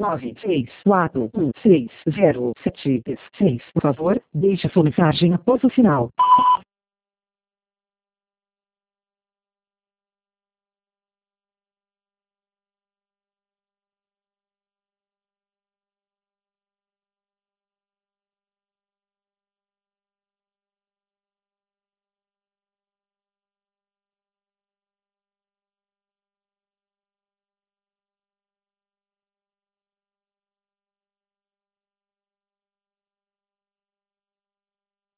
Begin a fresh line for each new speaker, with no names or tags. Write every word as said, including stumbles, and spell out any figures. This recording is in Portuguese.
nove seis quatro um seis zero sete seis. Por favor, deixe sua mensagem após o sinal.